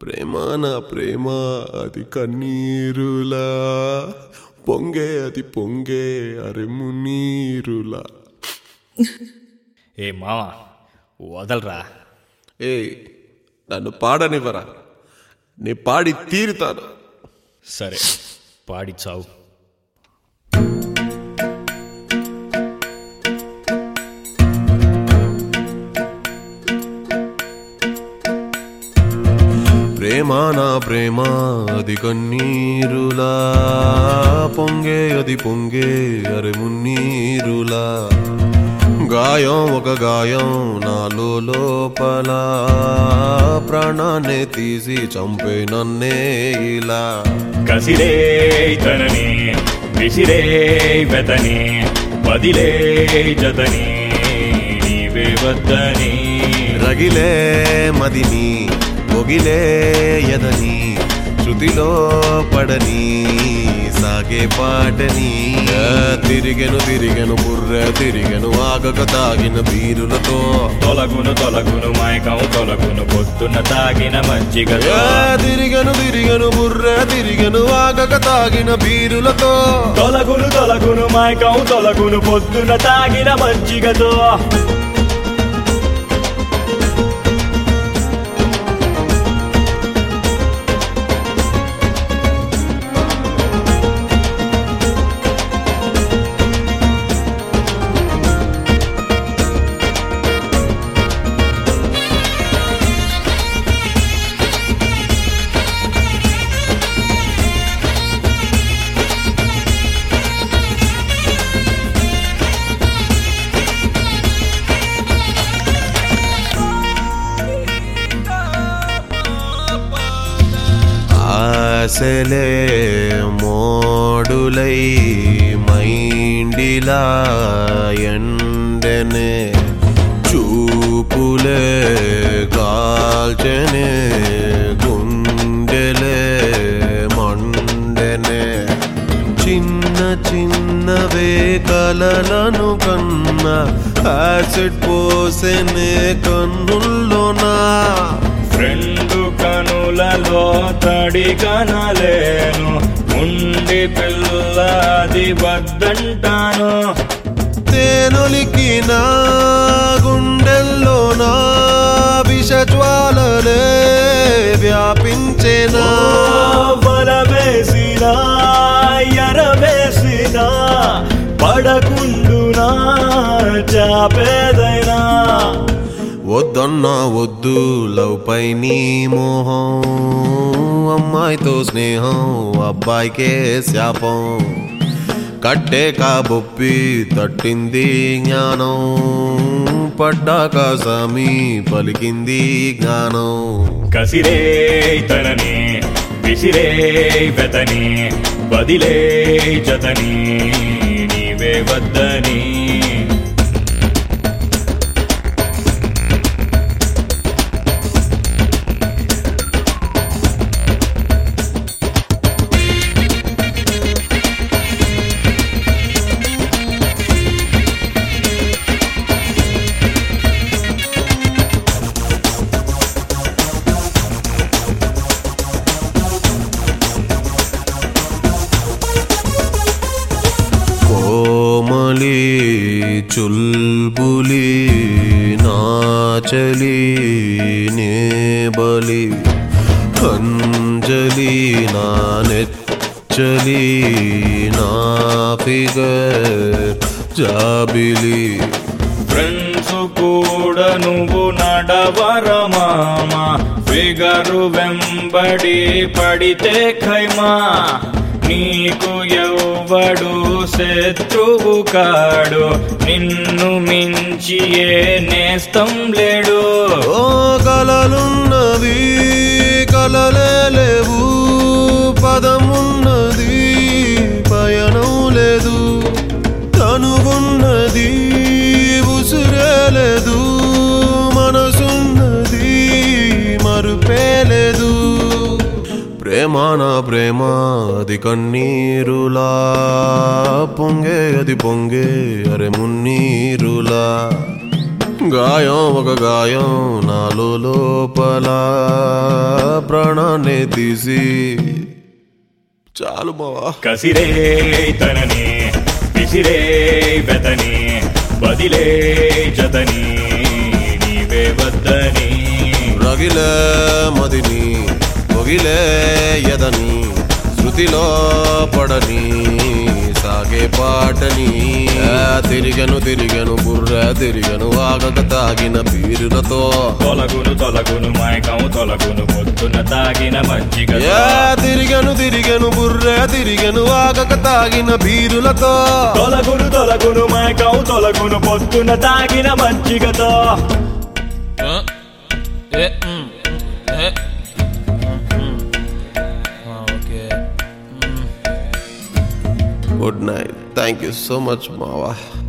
ప్రేమ నా ప్రేమ అది కన్నీరులా పొంగే అది పొంగే అరే మున్నీరులా. ఏ మావా వదలరా. ఏ నన్ను పాడనివ్వరా, నీ పాడి తీరుతాను. సరే పాడి చావు. ప్రేమ నా ప్రేమ అది కన్నీరులా పొంగే అది పొంగే అరే మున్నీరులా. గాయం ఒక గాయం నాలో లోపల ప్రాణాన్ని తీసి చంపే నన్నే ఇలా. కసిరే తనని విసిరే వెతని వదిలే జతని నీవే వద్దని. రగిలే మదిని పొగిలే ఎదని శృతిలో పడని సాగే పాటని. తిరిగెను తిరిగెను బుర్ర తిరిగెను ఆగక తాగిన బీరులతో. తొలగును తొలగును మైకం తొలగును పొద్దున్న తాగిన మజ్జిగ. తిరిగెను తిరిగెను బుర్ర తిరిగెను ఆగక తాగిన బీరులతో. తొలగును తొలగును మైకం తొలగును పొద్దున్న తాగిన మజ్జిగతో. ఆశలే మోడులై మైండిలా ఎండనే చూపులే కాల్చనే గుండెలే మండెనే. చిన్న చిన్నవే కలలను కన్నా యాసిడ్ పోసెనే కన్నుల్లోనా. ఫ్రెండు కనులలో తడి కనలేను ఉండి పిల్లది వద్దంటాను. తేనొలికి నా గుండెల్లో నా విషజ్వాలలే వ్యాపించేనా. వలవేసినా ఎరవేసినా పడకుండునా చాపేదైనా. వద్దన్నా వద్దు లవ్ పై నీ మోహం, అమ్మాయితో స్నేహం అబ్బాయికే శాపం. కట్టే కాబొప్పి తట్టింది జ్ఞానం, పడ్డాక సామి పలికింది జ్ఞానం. కసిరే తనని విసిరే వెతని వదిలే జతని నీవే వద్దని. కోమలి చుల్బులి నాచలి నేబలి అంజలి నా నెచ్చలి నా ఫిగర్ జాబిలి. ఫ్రెండ్స్ కూడా నువ్వు నడవరమామ ఫిగరు వెంబడి పడితే ఖైమా. నీకు ఎవ్వడు శత్రువు కాడు నిన్ను మించి ఏ నేస్తం లేడు. ఓ కలలున్నవి కలలే లేవు, పదమున్నది పయనం లేదు. తనువున్నది ఉసురే లేదు, మనసున్నది మరుపే లేదు. ప్రేమ నా ప్రేమ అది కన్నీరులా పొంగే అది పొంగే అరే మున్నీరులా. గాయం ఒక గాయం నాలో లోపల ప్రాణాన్ని తీసి చాలు మావా. కసిరే తనని విసిరే వెతని బదిలే జతని నీవే వద్దని రగిలే మదిని మొగిలే ఎదని శృతిలో పడని సాగే పాటని తిరిగను తిరిగను బుర్ర తిరిగను ఆగక తాగిన బీరులతో తొలగును మైకం తొలగును పొద్దున తాగిన మజ్జిగ తిరిగను తిరిగను బుర్ర తిరిగను ఆగక తాగిన బీరులతో తొలగును మైకం తొలగును పొద్దున తాగిన మజ్జిగతో Good night. Thank you so much, Mawa.